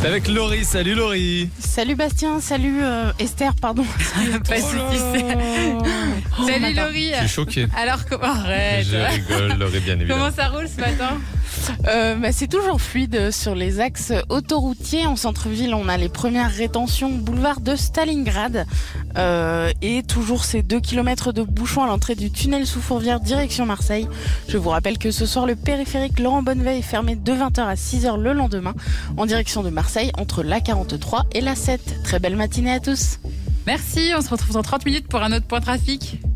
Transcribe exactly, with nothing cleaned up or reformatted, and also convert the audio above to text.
C'est avec Laurie. Salut Laurie. Salut Bastien, salut euh, Esther, pardon. Pas de soucis. Oh, Salut Laurie. Je suis choqué. Alors comment arrête. Je rigole, Laurie, bien évidemment. Comment ça roule ce matin? Euh, bah, c'est toujours fluide sur les axes autoroutiers. En centre-ville, on a les premières rétentions boulevard de Stalingrad euh, et toujours ces deux kilomètres de bouchons à l'entrée du tunnel sous Fourvière direction Marseille. Je vous rappelle que ce soir, le périphérique Laurent Bonneveille est fermé de vingt heures à six heures le lendemain en direction de Marseille entre l'A quarante-trois et l'A sept. Très belle matinée à tous. Merci, on se retrouve dans trente minutes pour un autre point trafic.